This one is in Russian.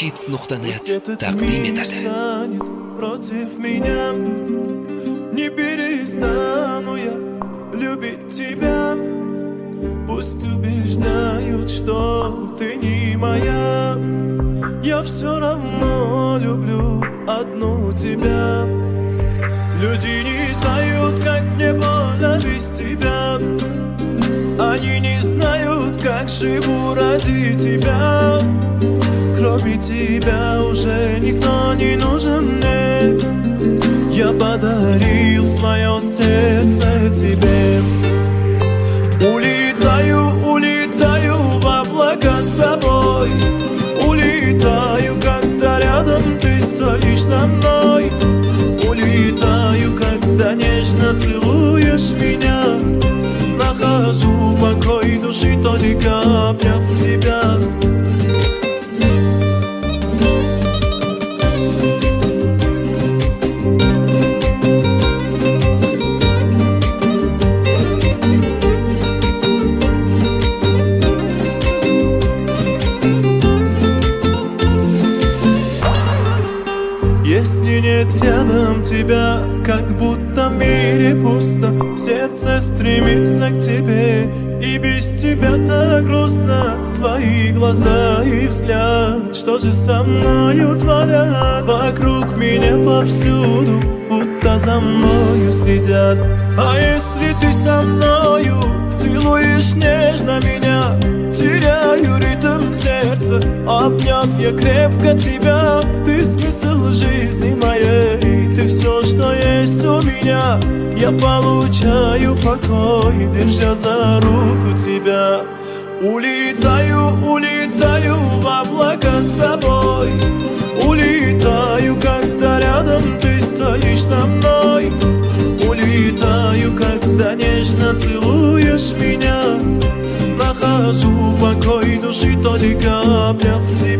Hits.net тaqdim etadi. Против меня не перестану я любить тебя. Пусть убеждают, что ты не моя, я все равно люблю одну тебя. Люди не знают, как мне больно без тебя. Они не знают, как живу ради тебя. Кроме тебя уже никто не нужен мне. Я подарил свое сердце тебе. Улетаю, улетаю в облака с тобой. Улетаю, когда рядом ты стоишь со мной. Улетаю, когда нежно целуешь меня. Нахожу покой души, только обняв тебя. Если нет рядом тебя, как будто в мире пусто. Сердце стремится к тебе, и без тебя так грустно. Твои глаза и взгляд, что же со мною творят? Вокруг меня повсюду, будто за мною следят. А если ты со мною, целуешь нежно меня, теряю ритм сердца, обняв я крепко тебя. Ты смысл жизни моей, ты все, что есть у меня. Я получаю покой, держа за руку тебя. Улетаю, улетаю в облака с тобой. Улетаю, когда рядом ты стоишь со мной. Улетаю, когда нежно целуешь меня. Нахожу покой души, только обняв тебя.